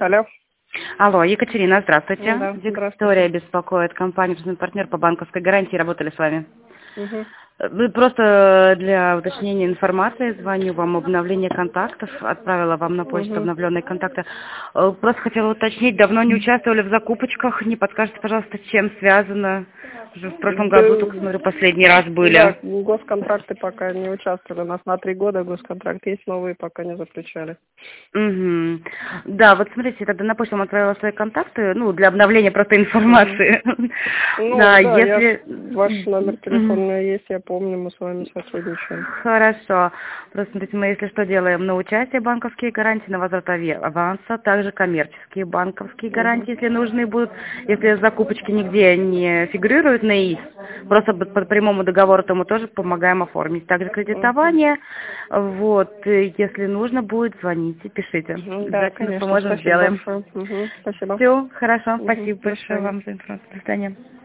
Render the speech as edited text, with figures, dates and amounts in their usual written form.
Алло. Алло, Екатерина, здравствуйте. Да, Виктория беспокоит, компания «Партнер» по банковской гарантии, работали с вами. Угу. Просто для уточнения информации звоню вам, обновление контактов, отправила вам на почту обновленные контакты. Просто хотела уточнить, давно не участвовали в закупочках, не подскажете, пожалуйста, с чем связано? Уже в прошлом году, только смотрю, последний раз были. Да, госконтракты пока не участвовали. У нас на 3 года госконтракт есть, новые пока не заключали. Угу. Да, вот смотрите, тогда на почту вам отправила свои контакты, для обновления просто информации. Да, если... ваш номер телефона есть, я помню, мы с вами сотрудничаем. Хорошо. Просто смотрите, мы, если что, делаем на участие банковские гарантии, на возврат аванса, также коммерческие банковские гарантии, если нужны будут. Если закупочки нигде не фигурируют на ИИС, просто по прямому договору то мы тоже помогаем оформить. Также кредитование. Если нужно будет, звоните, пишите. Да, конечно. Поможем, Спасибо сделаем. большое. Спасибо. Все, хорошо. Спасибо большое вам за информацию. До свидания.